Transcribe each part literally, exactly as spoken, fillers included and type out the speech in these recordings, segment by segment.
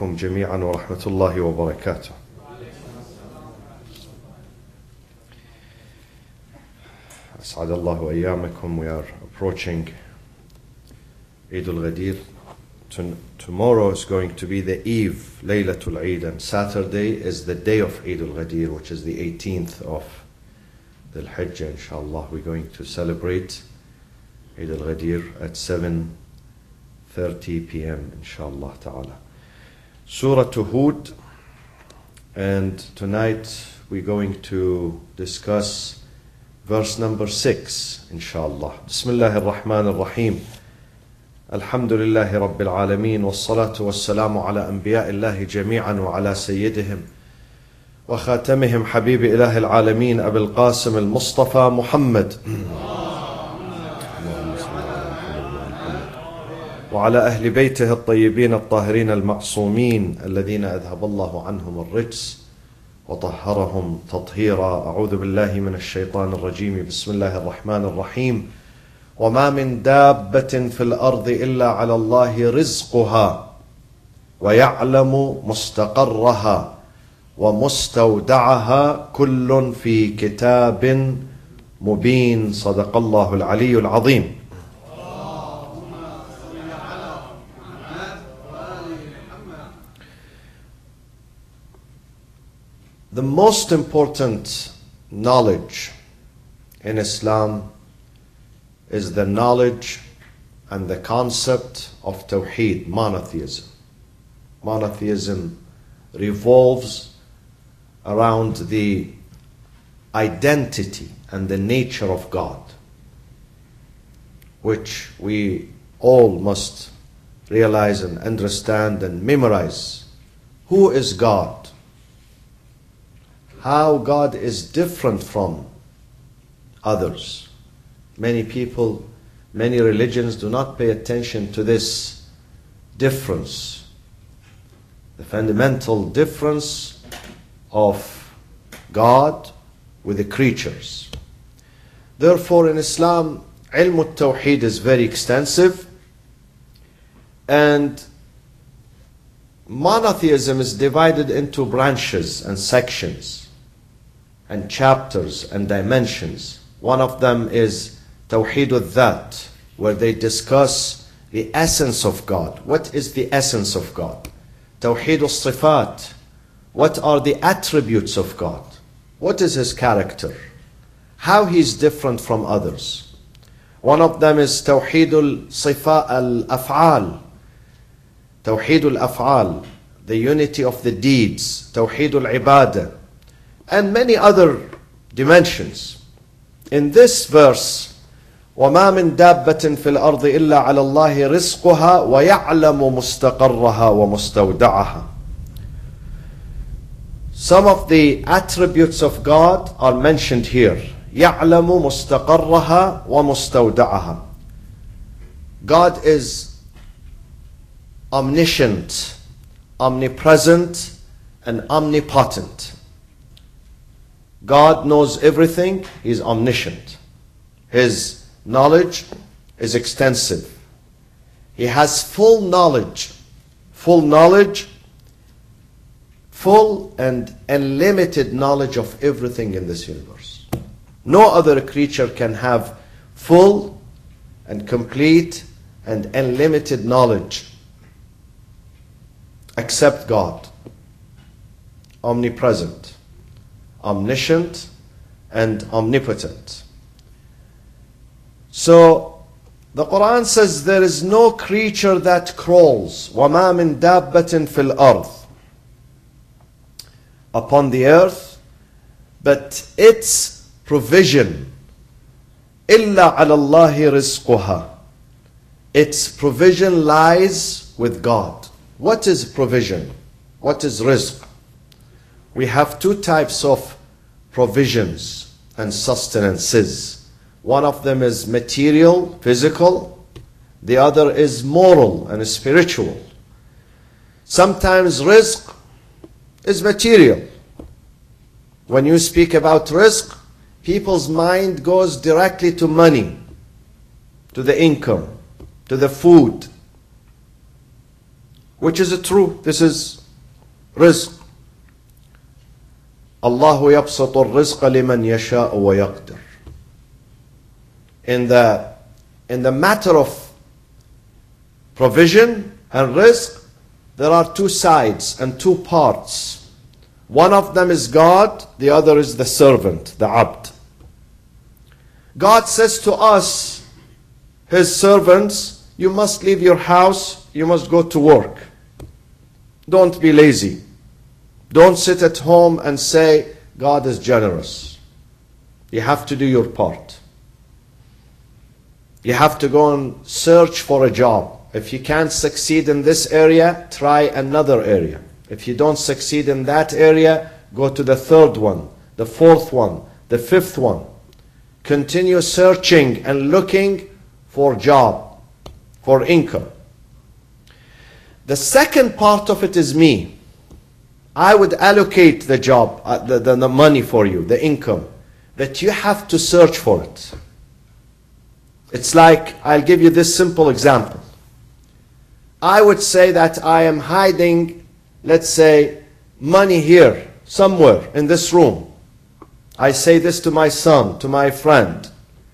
عليكم جميعا ورحمة الله وبركاته. أسعد الله أيامكم. We are approaching Eid al-Ghadir. Tomorrow is going to be the Eve, Laylatul Eid, and Saturday is the day of Eid al-Ghadir, which is the eighteenth of Dhul Hijjah. Inshallah, we're going to celebrate Eid al-Ghadir at seven thirty p m inshallah ta'ala. Surah Hud, and tonight we're going to discuss verse number six inshallah. Bismillah ar-Rahman ar-Rahim. Alhamdulillahi Rabbil Alameen, wassalatu wassalamu ala anbiya'illahi jami'an wa ala sayyidihim wa khatamihim habibi ilahi al-Alameen Abil Qasim al-Mustafa Muhammad وعلى أهل بيته الطيبين الطاهرين المعصومين الذين أذهب الله عنهم الرجس وطهرهم تطهيرا. أعوذ بالله من الشيطان الرجيم. بسم الله الرحمن الرحيم. وما من دابة في الأرض إلا على الله رزقها ويعلم مستقرها ومستودعها كل في كتاب مبين. صدق الله العلي العظيم. The most important knowledge in Islam is the knowledge and the concept of Tawheed, monotheism. Monotheism revolves around the identity and the nature of God, which we all must realize and understand and memorize. Who is God? How God is different from others. Many people, many religions do not pay attention to this difference, the fundamental difference of God with the creatures. Therefore, in Islam, ilm al-Tawheed is very extensive, and monotheism is divided into branches and sections and chapters and dimensions. One of them is Tawheed al-Dhat, where they discuss the essence of God. What is the essence of God? Tawheed al-Sifat, what are the attributes of God? What is His character? How He is different from others? One of them is Tawheed al-Sifat al-Af'al, Tawheed al-Af'al, the unity of the deeds, Tawheed al-Ibadah, and many other dimensions. In this verse, وَمَا مِن دَابَّةٍ فِي الْأَرْضِ إِلَّا عَلَى اللَّهِ رِزْقُهَا وَيَعْلَمُ مُسْتَقَرَّهَا وَمُسْتَوْدَعَهَا. Some of the attributes of God are mentioned here. يَعْلَمُ مُسْتَقَرَّهَا وَمُسْتَوْدَعَهَا. God is omniscient, omnipresent, and omnipotent. God knows everything. He is omniscient. His knowledge is extensive. He has full knowledge, full knowledge, full and unlimited knowledge of everything in this universe. No other creature can have full and complete and unlimited knowledge except God. Omnipresent, omniscient, and omnipotent. So the Quran says there is no creature that crawls, وَمَا مِن دَابَّةٍ فِي الْأَرْضِ, upon the earth, but its provision, إِلَّا عَلَى اللَّهِ رِزْقُهَا, its provision lies with God. What is provision? What is rizq? We have two types of provisions and sustenances. One of them is material, physical. The other is moral and spiritual. Sometimes rizq is material. When you speak about rizq, people's mind goes directly to money, to the income, to the food. which is true. This is rizq. Allahu yabsatu ar-rizqa liman yasha'u wa yaqdir. In the, in the matter of provision and rizq, there are two sides and two parts. One of them is God, the other is the servant, the abd. God says to us, His servants, you must leave your house, you must go to work. Don't be lazy. Don't sit at home and say, God is generous. You have to do your part. You have to go and search for a job. If you can't succeed in this area, try another area. If you don't succeed in that area, go to the third one, the fourth one, the fifth one. Continue searching and looking for job, for income. The second part of it is me. I would allocate the job, uh, the, the, the money for you, the income, that you have to search for it. It's like, I'll give you this simple example. I would say that I am hiding, let's say, money here, somewhere in this room. I say this to my son, to my friend.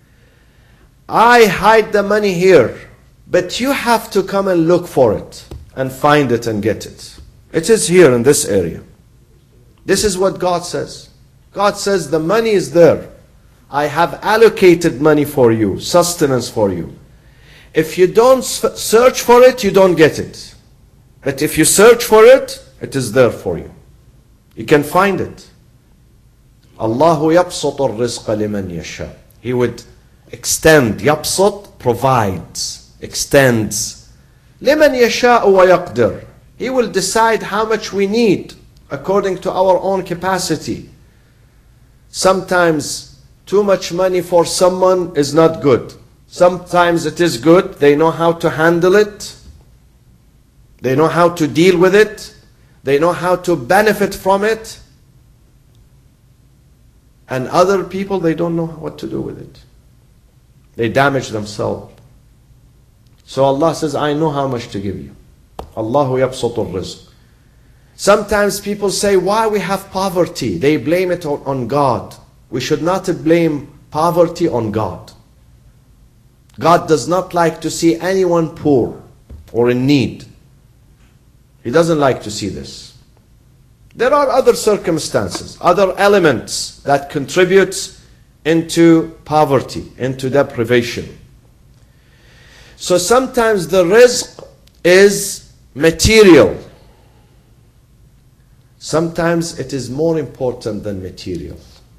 I hide the money here, but you have to come and look for it and find it and get it. It is here in this area. This is what God says. God says the money is there. I have allocated money for you, sustenance for you. If you don't search for it, you don't get it. But if you search for it, it is there for you. You can find it. Allahu yabsut ar-rizqa liman yasha. He would extend. Yabsut provides, extends. Liman yasha wa yaqdir. He will decide how much we need according to our own capacity. Sometimes too much money for someone is not good. Sometimes it is good. They know how to handle it. They know how to deal with it. They know how to benefit from it. And other people, they don't know what to do with it. They damage themselves. So Allah says, I know how much to give you. Allahu yabsutu ar-rizq. Sometimes people say, why we have poverty? They blame it on, on God. We should not blame poverty on God. God does not like to see anyone poor or in need. He doesn't like to see this. There are other circumstances, other elements that contribute into poverty, into deprivation. So sometimes the rizq is material. Sometimes it is more important than material.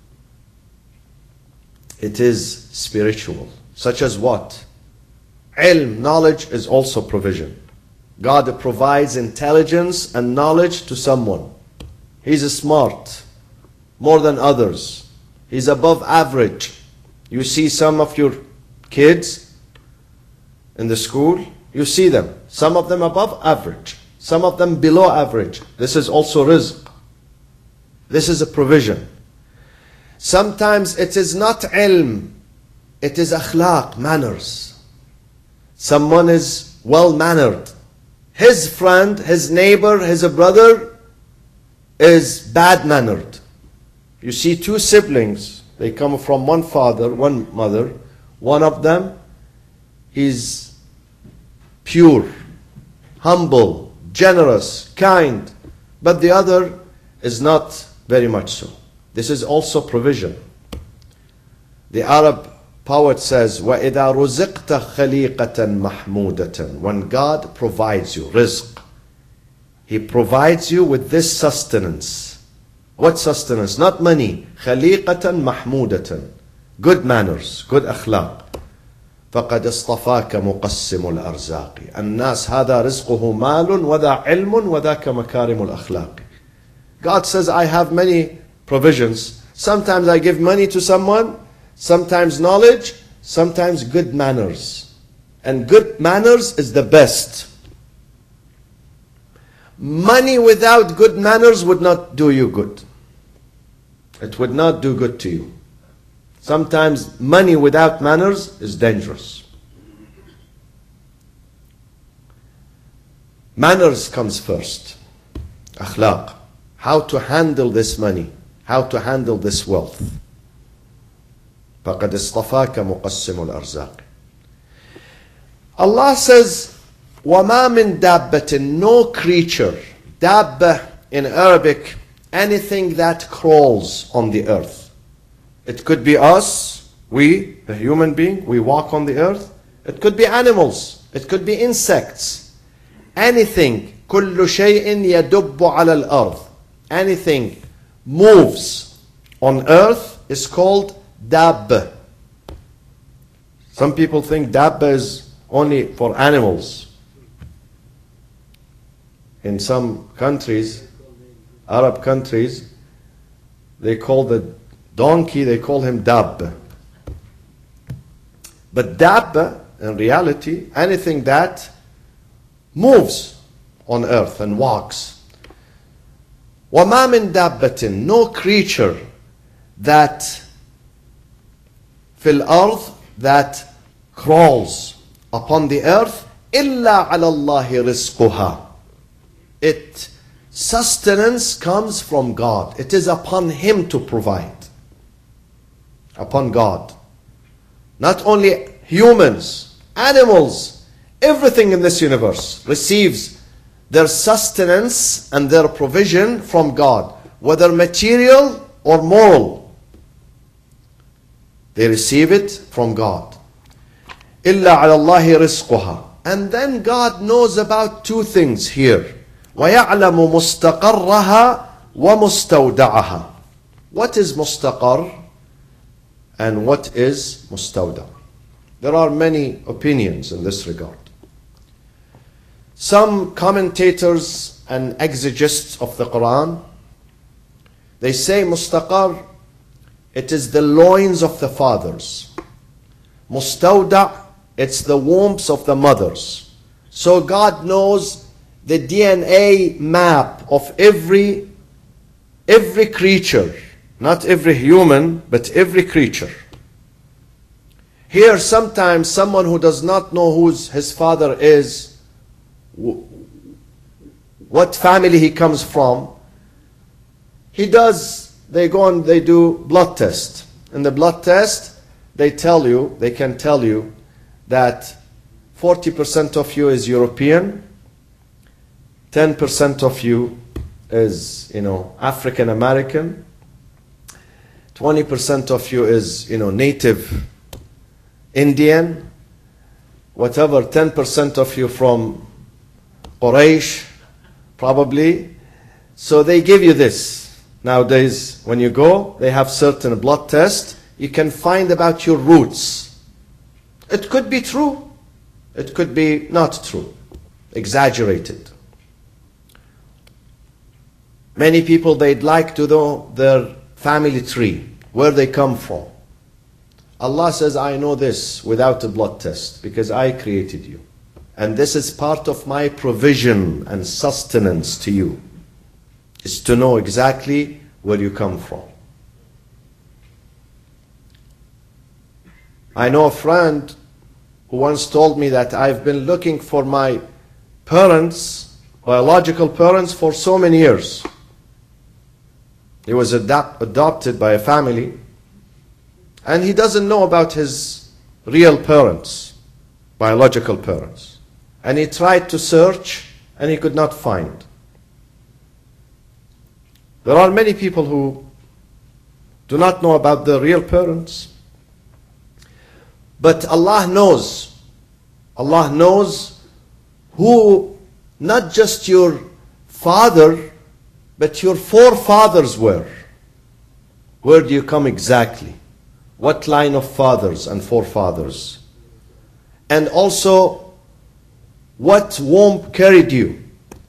It is spiritual. Such as what? Ilm, knowledge, is also provision. God provides intelligence and knowledge to someone. He's smart, more than others. He's above average. You see some of your kids in the school, you see them. Some of them above average. Some of them below average. This is also rizq. This is a provision. Sometimes it is not ilm. It is akhlaq, manners. Someone is well-mannered. His friend, his neighbor, his brother is bad-mannered. You see two siblings. They come from one father, one mother. One of them is pure, humble, generous, kind. But the other is not very much so. This is also provision. The Arab poet says, وَإِذَا رُزِقْتَ خَلِيقَةً مَحْمُودَةً. When God provides you, rizq, He provides you with this sustenance. What sustenance? Not money. خَلِيقَةً مَحْمُودَةً. Good manners, good akhlaq. فَقَدْ اصْطَفَاكَ مُقَسِّمُ الْأَرْزَاقِ. النَّاسِ هَذَا رِزْقُهُ مَالٌ وَذَا عِلْمٌ وَذَاكَ مَكَارِمُ الْأَخْلَاقِ. God says, I have many provisions. Sometimes I give money to someone, sometimes knowledge, sometimes good manners. And good manners is the best. Money without good manners would not do you good. It would not do good to you. Sometimes money without manners is dangerous. Manners comes first. Akhlaq. How to handle this money. How to handle this wealth. فَقَدْ اصْطَفَاكَ مُقَسِّمُ الْأَرْزَاقِ. Allah says, وَمَا مِن دَابَّةٍ, no creature. Dabba in Arabic, anything that crawls on the earth. It could be us, we, the human being, we walk on the earth. It could be animals. It could be insects. Anything, كُلُّ شَيْءٍ يَدُبُّ عَلَى الْأَرْضِ. Anything moves on earth is called Dabba. Some people think Dabba is only for animals. In some countries, Arab countries, they call the donkey, they call him Dabba. But Dabba, in reality, anything that moves on earth and walks. وَمَا مِن دَابَّةٍ, no creature that fil ard, that crawls upon the earth, إِلَّا عَلَى اللَّهِ رِزْقُهَا. It, sustenance comes from God. It is upon Him to provide. Upon God. Not only humans, animals, everything in this universe receives their sustenance and their provision from God, whether material or moral. They receive it from God. إِلَّا عَلَى اللَّهِ رِزْقُهَا. And then God knows about two things here. وَيَعْلَمُ مُسْتَقَرَّهَا وَمُسْتَوْدَعَهَا. What is mustaqar and what is mustawda? There are many opinions in this regard. Some commentators and exegetes of the Quran, they say mustaqar, it is the loins of the fathers. Mustawda, it's the wombs of the mothers. So God knows the D N A map of every, every creature. Not every human, but every creature. Here sometimes someone who does not know who his father is, what family he comes from, he does, they go and they do blood test. In the blood test, they tell you, they can tell you that forty percent of you is European, ten percent of you is, you know, African American, twenty percent of you is, you know, native Indian, whatever, ten percent of you from Quraysh, probably. So they give you this. Nowadays, when you go, they have certain blood tests. You can find about your roots. It could be true. It could be not true. Exaggerated. Many people, they'd like to know their family tree, where they come from. Allah says, I know this without a blood test because I created you. And this is part of my provision and sustenance to you, is to know exactly where you come from. I know a friend who once told me that I've been looking for my parents, biological parents, for so many years. He was adop- adopted by a family, and he doesn't know about his real parents, biological parents. And he tried to search, and he could not find. There are many people who do not know about their real parents. But Allah knows. Allah knows who, not just your father, but your forefathers were. Where do you come exactly? What line of fathers and forefathers? And also, what womb carried you?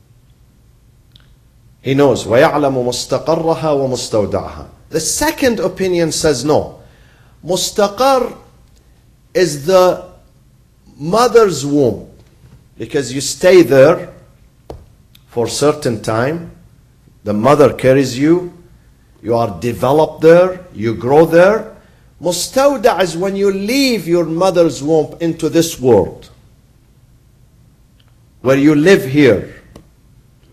He knows. وَيَعْلَمُ مُسْتَقَرَّهَا وَمُسْتَوْدَعَهَا. The second opinion says no. Mustaqar is the mother's womb, because you stay there for a certain time. The mother carries you. You are developed there. You grow there. Mustawda' is when you leave your mother's womb into this world, where you live here.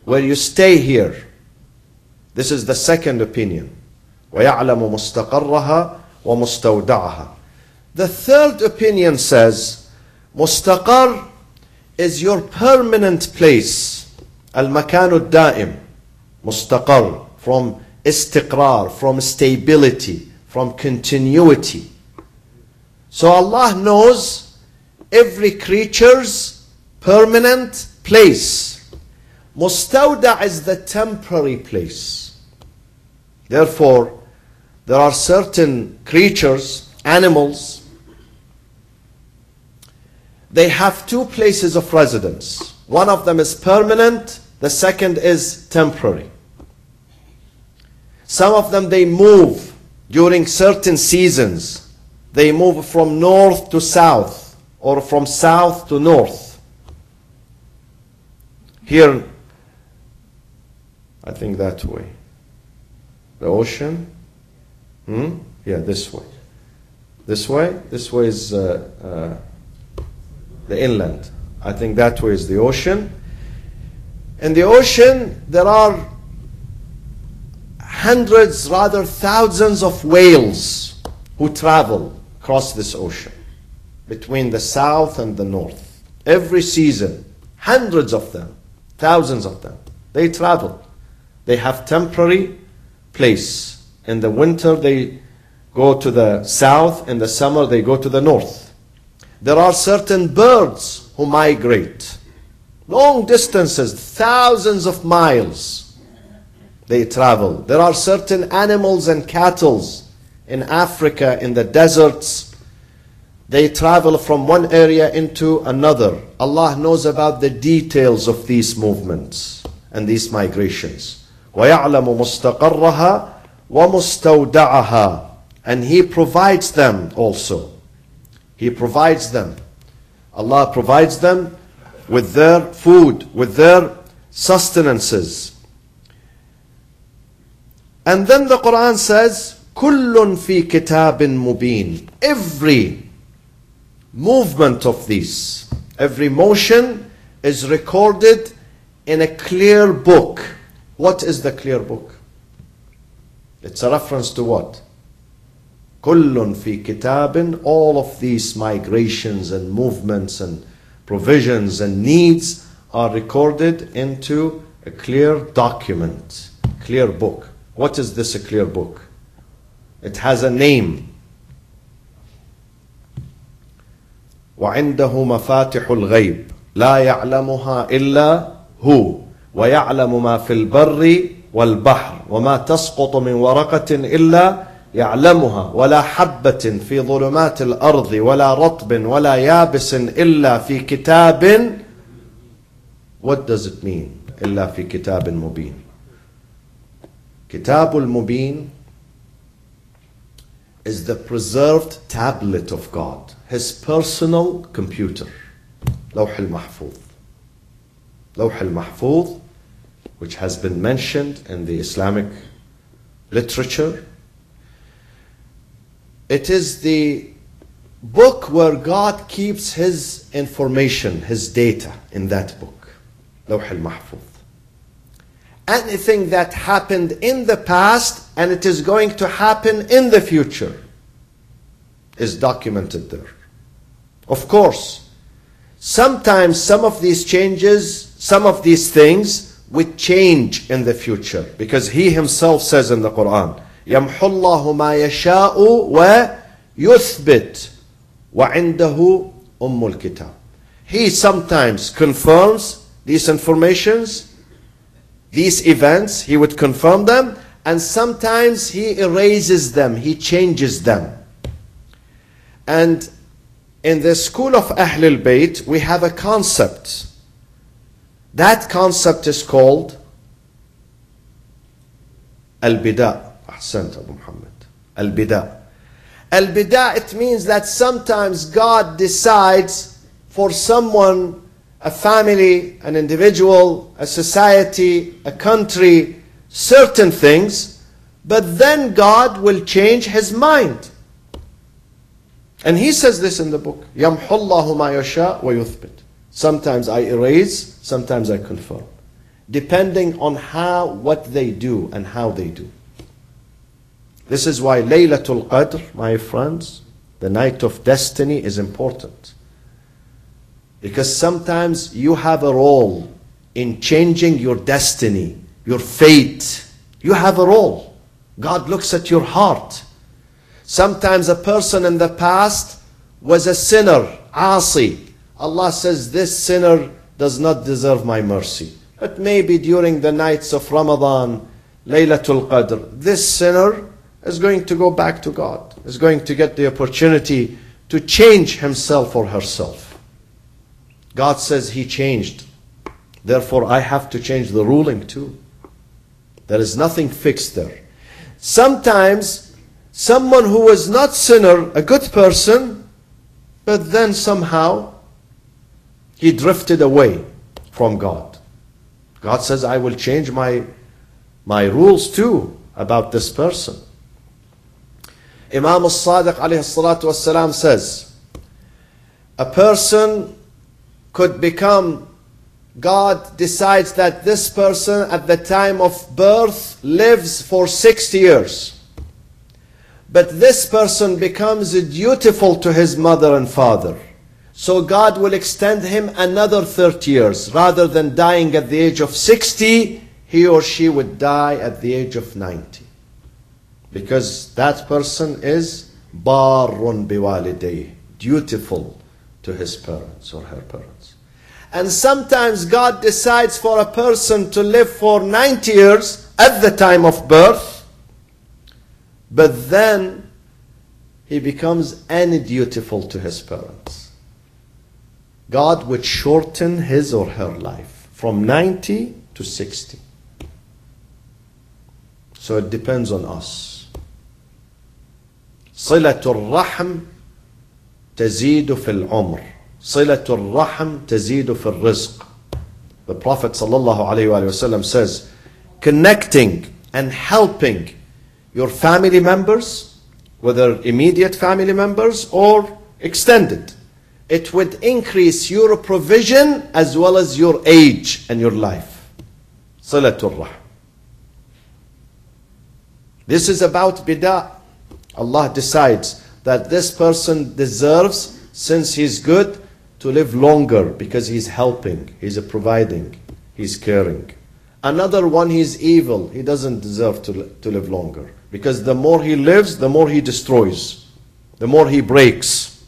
where you stay here. This is the second opinion. وَيَعْلَمُ مُسْتَقَرَّهَا وَمُسْتَوْدَعَهَا. The third opinion says, Mustaqar is your permanent place. Al-makanu daim. Mustaqar, from istiqrar, from stability, from continuity. So Allah knows every creature's permanent place. Mustawda is the temporary place. Therefore, there are certain creatures, animals, they have two places of residence. One of them is permanent, the second is temporary. Some of them, they move during certain seasons. They move from north to south or from south to north. Here, I think that way. The ocean. Hmm? Yeah, this way. This way? This way is uh, uh, the inland. I think that way is the ocean. In the ocean, there are hundreds, rather thousands of whales who travel across this ocean between the south and the north. Every season, hundreds of them, thousands of them, they travel. They have temporary place. In the winter, they go to the south. In the summer, they go to the north. There are certain birds who migrate long distances, thousands of miles. They travel. There are certain animals and cattle in Africa, in the deserts. They travel from one area into another. Allah knows about the details of these movements and these migrations. وَيَعْلَمُ مُسْتَقَرَّهَا وَمُسْتَوْدَعَهَا. And He provides them also. He provides them. Allah provides them with their food, with their sustenances. And then the Quran says, كُلٌّ فِي كِتَابٍ مُبِينٍ. Every movement of these, every motion is recorded in a clear book. What is the clear book? It's a reference to what? كُلٌّ فِي كِتَابٍ. All of these migrations and movements and provisions and needs are recorded into a clear document, clear book. What is this, a clear book? It has a name. وَعِنْدَهُ مَفَاتِحُ الْغَيْبِ لَا يَعْلَمُهَا إِلَّا هُوَ وَيَعْلَمُ مَا فِي الْبَرِّ وَالْبَحْرِ وَمَا تَسْقُطُ مِنْ وَرَقَةٍ إِلَّا يَعْلَمُهَا وَلَا حَبَّةٍ فِي ظُلُمَاتِ الْأَرْضِ وَلَا رَطْبٍ وَلَا يَابِسٍ إِلَّا فِي كِتَابٍ. What does it mean? إِلَّا فِي كِتَابٍ مُبِينٍ. Kitabul Mubin is the preserved tablet of God, His personal computer. Lawh al-Mahfuz. Lawh al-Mahfuz, which has been mentioned in the Islamic literature. It is the book where God keeps His information, His data in that book. Lawh al-Mahfuz. Anything that happened in the past and it is going to happen in the future is documented there. Of course, sometimes some of these changes, some of these things would change in the future, because He Himself says in the Quran, يَمْحُ اللَّهُ مَا يَشَاءُ وَيُثْبِتُ وَعِنْدَهُ أُمُّ الْكِتَابِ. He sometimes confirms these informations, these events, He would confirm them, and sometimes He erases them, He changes them. And in the school of Ahlul Bayt, we have a concept. That concept is called Al-Bida. Ahsant Abu Muhammad. Al-Bida. Al-Bida, it means that sometimes God decides for someone, a family, an individual, a society, a country, certain things, but then God will change His mind. And He says this in the book, يَمْحُ اللَّهُ مَا يَشَاءُ وَيُثْبِتُ. Sometimes I erase, sometimes I confirm. depending on how, what they do and how they do. This is why Laylatul Qadr, my friends, the night of destiny, is important. Because sometimes you have a role in changing your destiny, your fate. You have a role. God looks at your heart. Sometimes a person in the past was a sinner, asi. Allah says, this sinner does not deserve my mercy. But maybe during the nights of Ramadan, Laylatul Qadr, this sinner is going to go back to God, is going to get the opportunity to change himself or herself. God says he changed. Therefore, I have to change the ruling too. There is nothing fixed there. Sometimes, someone who was not sinner, a good person, but then somehow he drifted away from God. God says, I will change my, my rules too about this person. Imam al-Sadiq alayhi salatu wassalam says, a person could become, God decides that this person at the time of birth lives for sixty years. But this person becomes dutiful to his mother and father. So God will extend him another thirty years. Rather than dying at the age of sixty, he or she would die at the age of ninety. Because that person is barun biwalidayh, dutiful to his parents or her parents. And sometimes God decides for a person to live for ninety years at the time of birth, but then he becomes undutiful to his parents. God would shorten his or her life from ninety to sixty. So it depends on us. Silatul Rahm tazidu fil umr. Silatul Rahm tazidu fil rizq. The Prophet sallallahu alaihi wasallam says, connecting and helping your family members, whether immediate family members or extended, it would increase your provision as well as your age and your life. Silatul Rahm. This is about bida'. Allah decides that this person deserves, since he's good, to live longer because he's helping, he's providing, he's caring. Another one, he's evil, he doesn't deserve to, to live longer. Because the more he lives, the more he destroys, the more he breaks.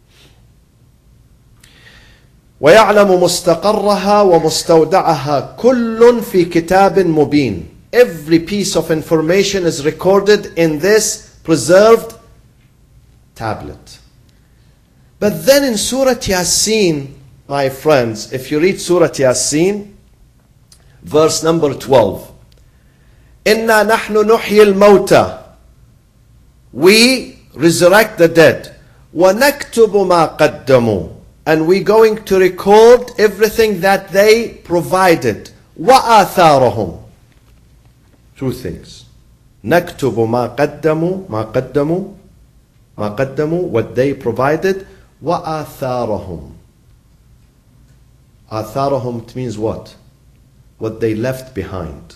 وَيَعْلَمُ مُسْتَقَرَّهَا وَمُسْتَوْدَعَهَا كُلٌّ فِي كِتَابٍ مُبِينٍ. Every piece of information is recorded in this preserved tablet. But then in Surah Yasin, my friends, if you read Surah Yasin, verse number twelve, إِنَّا نَحْنُ نُحْيِي الْمَوْتَى, we resurrect the dead, وَنَكْتُبُ مَا قَدَّمُوا, and we're going to record everything that they provided, وَآثَارَهُمْ. Two things. نَكْتُبُ مَا قَدَّمُوا مَا قَدَّمُوا مَا قَدَّمُوا, what they provided, وَآثَارَهُمْ. آثَارَهُمْ, it means what? What they left behind.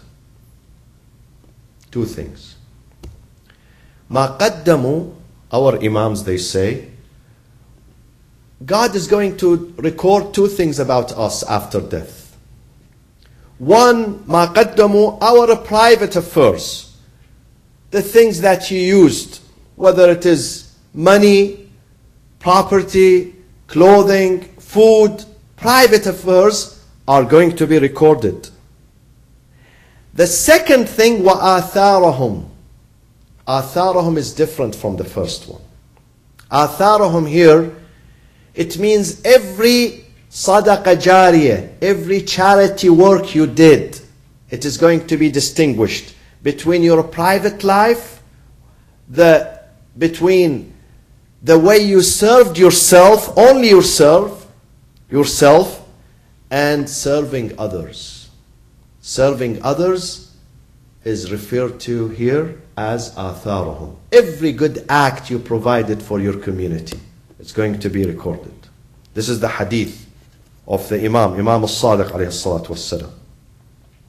Two things. مَا قَدَّمُوا, our imams, they say, God is going to record two things about us after death. One, مَا قَدَّمُوا, our private affairs. The things that you used, whether it is money, property, clothing, food, private affairs are going to be recorded. The second thing, وَآثَارَهُمْ. آثَارَهُمْ is different from the first one. آثَارَهُمْ here, it means every sadaqah jariyah, every charity work you did, it is going to be distinguished between your private life, the between the way you served yourself, only yourself, yourself, and serving others. Serving others is referred to here as atharahum. Every good act you provided for your community, it's going to be recorded. This is the hadith of the Imam, Imam al-Sadiq alayhi salatu wassalam.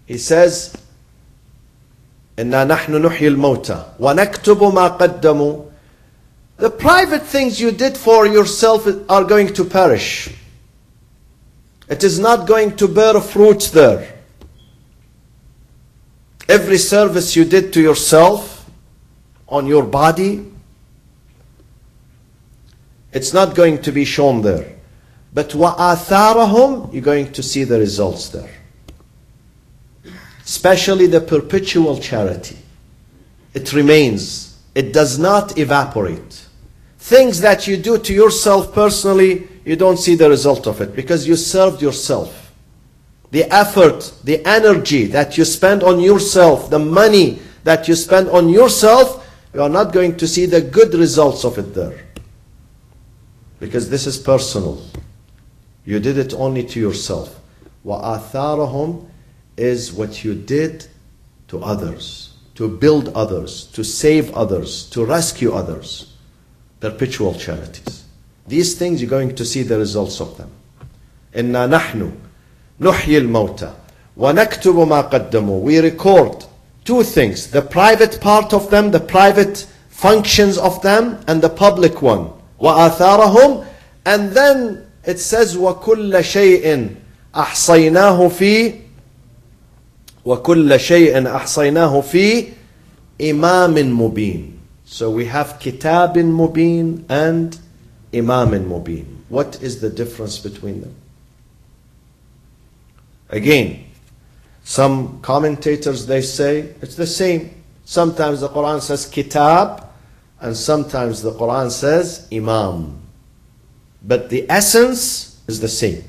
He says, إِنَّا نَحْنُ نُحْيِي الْمَوْتَى وَنَكْتُبُ مَا قَدَّمُوا. The private things you did for yourself are going to perish. It is not going to bear fruit there. Every service you did to yourself, on your body, it's not going to be shown there. But وَآثَارَهُمْ, you're going to see the results there. Especially the perpetual charity. It remains. It does not evaporate. Things that you do to yourself personally, you don't see the result of it because you served yourself. The effort, the energy that you spend on yourself, the money that you spend on yourself, you are not going to see the good results of it there. Because this is personal. You did it only to yourself. وَآثَارَهُمْ is what you did to others, to build others, to save others, to rescue others. Perpetual charities. These things you're going to see the results of them. إِنَّا نَحْنُ نُحْيِي الْمَوْتَى وَنَكْتُبُ مَا قَدَّمُوا. We record two things. The private part of them, the private functions of them, and the public one. وَآثَارَهُمْ. And then it says وَكُلَّ شَيْءٍ أَحْصَيْنَاهُ فِي وَكُلَّ شَيْءٍ أَحْصَيْنَاهُ فِي إِمَامٍ مُبِينٍ. So we have Kitabin Mubin and Imamin Mubin. What is the difference between them? Again, some commentators, they say it's the same. Sometimes the Quran says Kitab and sometimes the Quran says Imam. But the essence is the same.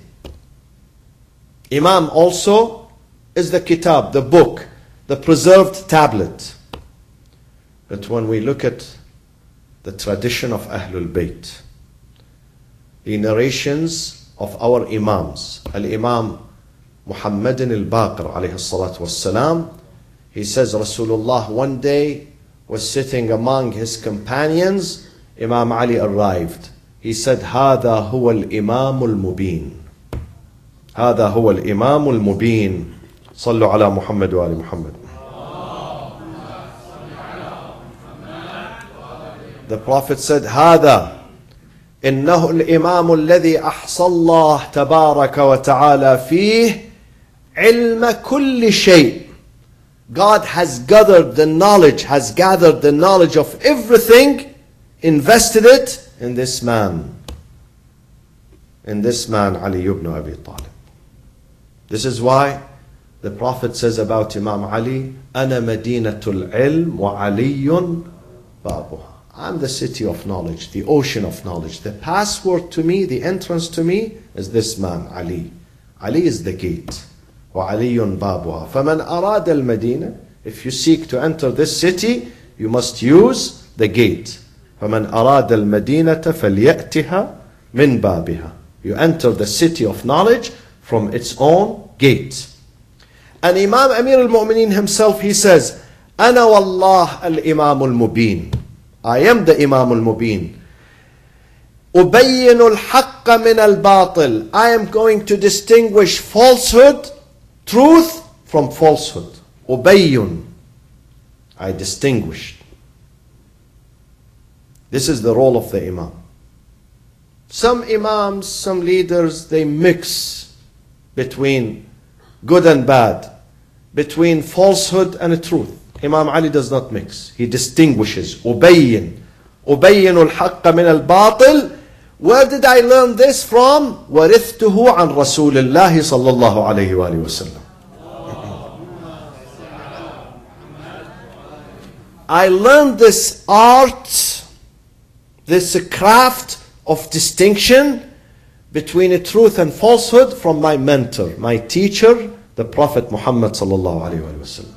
Imam also is the Kitab, the book, the preserved tablet. But when we look at the tradition of Ahlul Bayt, the narrations of our Imams, Al-Imam Muhammadin al-Baqir alayhi salatu wassalam, he says Rasulullah one day was sitting among his companions. Imam Ali arrived. He said, هذا هو الإمام المبين. هذا هو الإمام المبين. صلوا على محمد وآل محمد. The Prophet said, هذا إنه الإمام الذي أحصى الله تبارك وتعالى فيه علم كل شيء. God has gathered the knowledge, has gathered the knowledge of everything, invested it in this man. In this man, Ali ibn Abi Talib. This is why the Prophet says about Imam Ali, أنا مدينة العلم وعلي بابها. I'm the city of knowledge, the ocean of knowledge. The password to me, the entrance to me is this man, Ali. Ali is the gate. وَعَلِيٌّ بَابُهَا. فَمَنْ أَرَادَ الْمَدِينَةِ. If you seek to enter this city, you must use the gate. فَمَنْ أَرَادَ الْمَدِينَةَ فَلْيَأْتِهَا مِنْ بَابِهَا. You enter the city of knowledge from its own gate. And Imam Amir al-Mu'mineen himself, he says, أَنَا وَاللَّهِ الْإِمَامُ الْمُبِينَ. I am the Imam al-Mubin. أُبَيِّنُ الْحَقَّ مِنَ الْبَاطِلِ. I am going to distinguish falsehood, truth from falsehood. أُبَيِّن. I distinguish. This is the role of the Imam. Some Imams, some leaders, they mix between good and bad, between falsehood and truth. Imam Ali does not mix. He distinguishes. أُبَيِّن. أُبَيِّنُ الْحَقَّ مِنَ الْبَاطِلِ. Where did I learn this from? وَرِثْتُهُ عَنْ رَسُولِ اللَّهِ صَلَّى اللَّهُ عَلَيْهِ وَآلِهِ وَسَلَّمَ. I learned this art, this craft of distinction between truth and falsehood from my mentor, my teacher, the Prophet Muhammad sallallahu alaihi wasallam.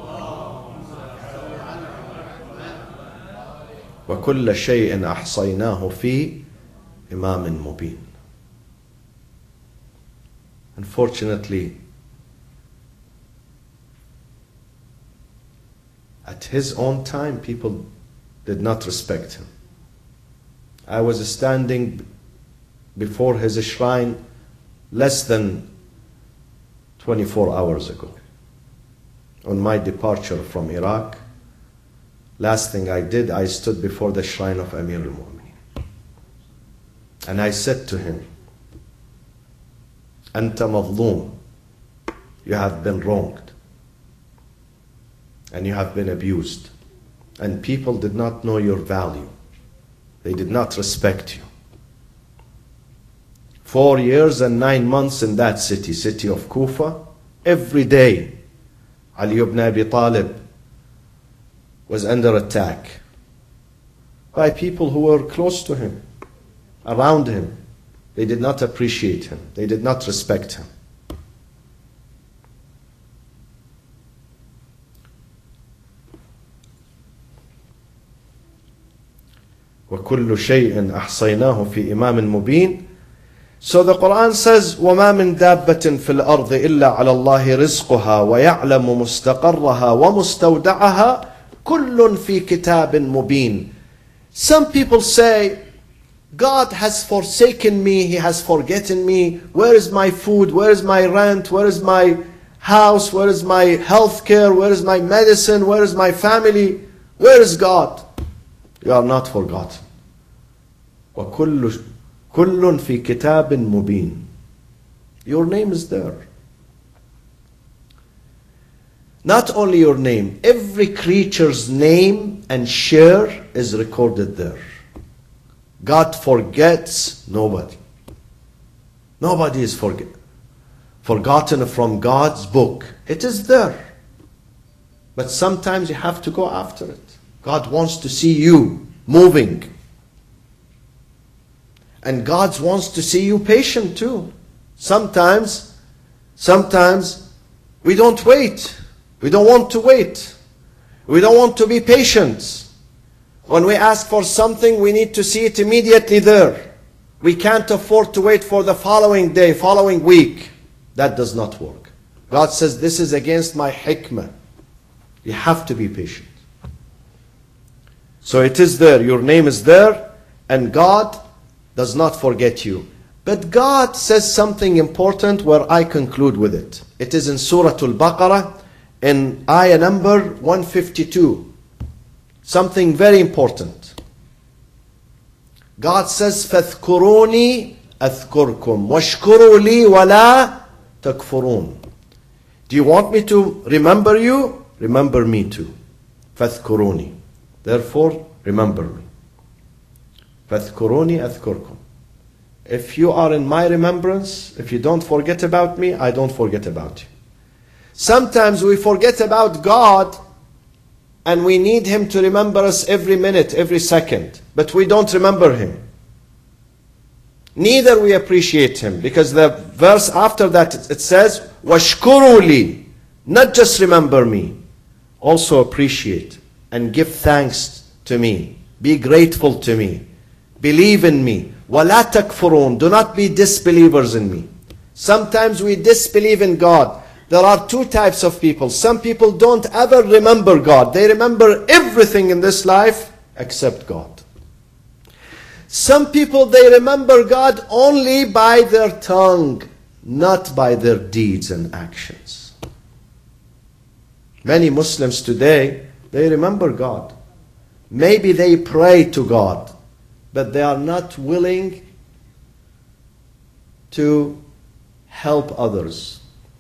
وَكُلَّ شَيْءٍ أَحْصَيْنَاهُ فِي إِمَامٍ مُبِينٍ. Unfortunately, at his own time, people did not respect him. I was standing before his shrine less than twenty-four hours ago. on my departure from Iraq, last thing I did, I stood before the shrine of Amir al-Mu'mineen. And I said to him, Anta mazloom, you have been wronged. And you have been abused. And people did not know your value. They did not respect you. Four years and nine months in that city, city of Kufa, every day, Ali ibn Abi Talib was under attack by people who were close to him, around him. They did not appreciate him. They did not respect him. وَكُلُّ شَيْءٍ أَحْصَيْنَاهُ فِي إِمَامٍ مُبِينٍ. So the Quran says, وَمَا مِن دَابَّةٍ فِي الْأَرْضِ إِلَّا عَلَى اللَّهِ رِزْقُهَا وَيَعْلَمُ مُسْتَقَرَّهَا وَمُسْتَوْدَعَهَا كُلٌّ فِي كِتَابٍ مُبِينٍ. Some people say, God has forsaken me, He has forgotten me. Where is my food? Where is my rent? Where is my house? Where is my health care? Where is my medicine? Where is my family? Where is God? You are not forgotten. وَكُلُّ كُلٌّ فِي كِتَابٍ مُبِينٍ. Your name is there. Not only your name, every creature's name and share is recorded there. God forgets nobody. Nobody is forget, forgotten from God's book. It is there. But sometimes you have to go after it. God wants to see you moving. And God wants to see you patient too. Sometimes, sometimes we don't wait. We don't want to wait. We don't want to be patient. When we ask for something, we need to see it immediately there. We can't afford to wait for the following day, following week. That does not work. God says, this is against my hikmah. You have to be patient. So it is there. Your name is there. And God does not forget you. But God says something important where I conclude with it. It is in Surah Al-Baqarah in ayah number one fifty-two. Something very important. God says, فَاذْكُرُونِي أَذْكُرْكُمْ وَاشْكُرُوا لِي وَلَا تَكْفُرُونَ. Do you want me to remember you? Remember me too. فَاذْكُرُونِي. Therefore, remember me. فَاذْكُرُونِي أَذْكُرْكُمْ. If you are in my remembrance, if you don't forget about me, I don't forget about you. Sometimes we forget about God and we need Him to remember us every minute, every second. But we don't remember Him. Neither we appreciate Him. Because the verse after that, it says, وَاشْكُرُوا لِي. Not just remember me. Also appreciate and give thanks to me. Be grateful to me. Believe in me. وَلَا تَكْفُرُونَ. Do not be disbelievers in me. Sometimes we disbelieve in God. There are two types of people. Some people don't ever remember God. They remember everything in this life except God. Some people, they remember God only by their tongue, not by their deeds and actions. Many Muslims today, they remember God. Maybe they pray to God, but they are not willing to help others.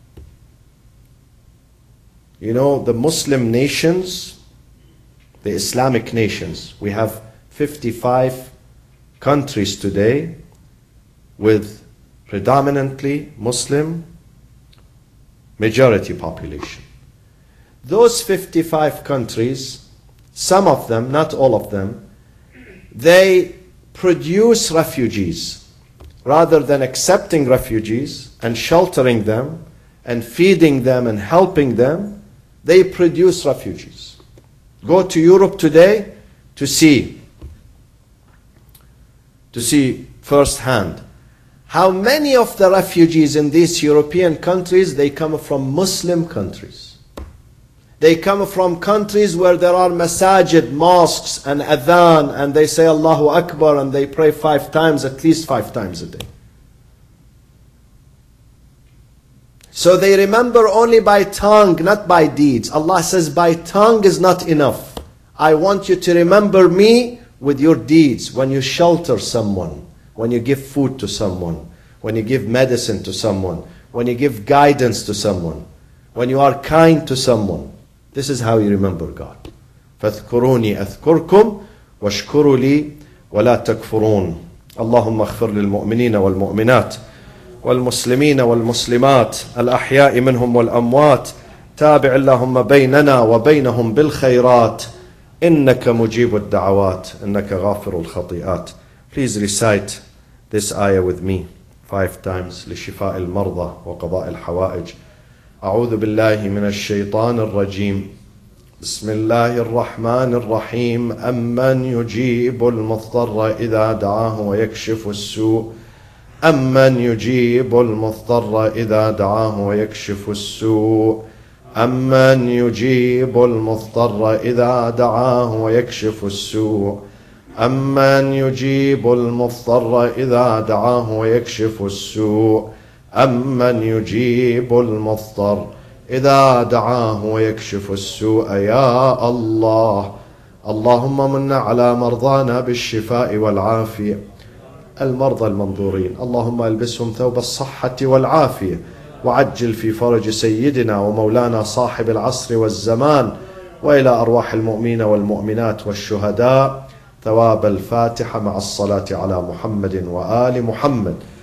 You know, the Muslim nations, the Islamic nations, we have fifty-five countries today with predominantly Muslim majority population. Those fifty-five countries, some of them, not all of them, they produce refugees. Rather than accepting refugees and sheltering them and feeding them and helping them, they produce refugees. Go to Europe today to see, to see firsthand how many of the refugees in these European countries, they come from Muslim countries. They come from countries where there are masajid, mosques and adhan, and they say Allahu Akbar and they pray five times, at least five times a day. So they remember only by tongue, not by deeds. Allah says by tongue is not enough. I want you to remember me with your deeds. When you shelter someone, when you give food to someone, when you give medicine to someone, when you give guidance to someone, when you are kind to someone. This is how you remember God. فاذكروني أذكركم واشكروا لي ولا تكفرون. اللهم اغفر للمؤمنين والمؤمنات والمسلمين والمسلمات الأحياء منهم والأموات. تابع اللهم بيننا وبينهم بالخيرات إنك مجيب الدعوات إنك غافر الخطيئات. Please recite this ayah with me five times لشفاء المرضى وقضاء الحوائج. أعوذ بالله من الشيطان الرجيم. بسم الله الرحمن الرحيم. أمن يجيب المضطر إذا دعاه ويكشف السوء أمن يجيب المضطر إذا دعاه ويكشف السوء أمن يجيب المضطر إذا دعاه ويكشف السوء أمن يجيب المضطر إذا دعاه ويكشف السوء أمن يجيب المضطر إذا دعاه ويكشف السوء. يا الله اللهم من على مرضانا بالشفاء والعافية. المرضى المنظورين اللهم البسهم ثوب الصحة والعافية وعجل في فرج سيدنا ومولانا صاحب العصر والزمان. وإلى أرواح المؤمنين والمؤمنات والشهداء ثواب الفاتحة مع الصلاة على محمد وآل محمد.